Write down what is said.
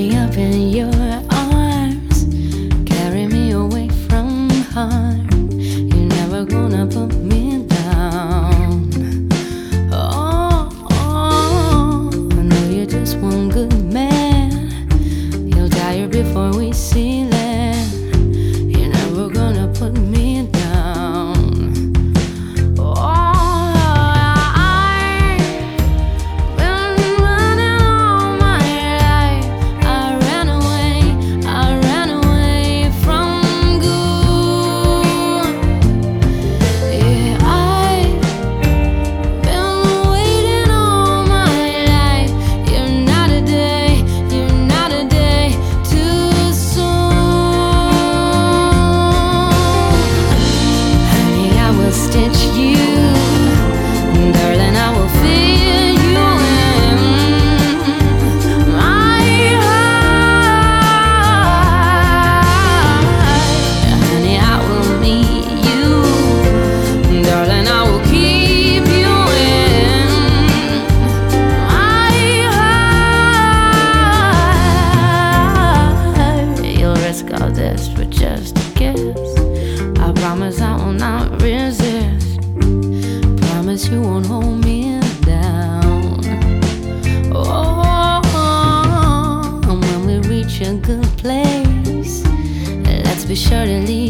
me up in your arms, carry me away from harm. You're never gonna put me down. Oh, I know you're just one good man. You'll die before we see land. You're never gonna put me down. All this for just a kiss. I promise I will not resist. Promise you won't hold me down. Oh, and when we reach a good place, let's be sure to leave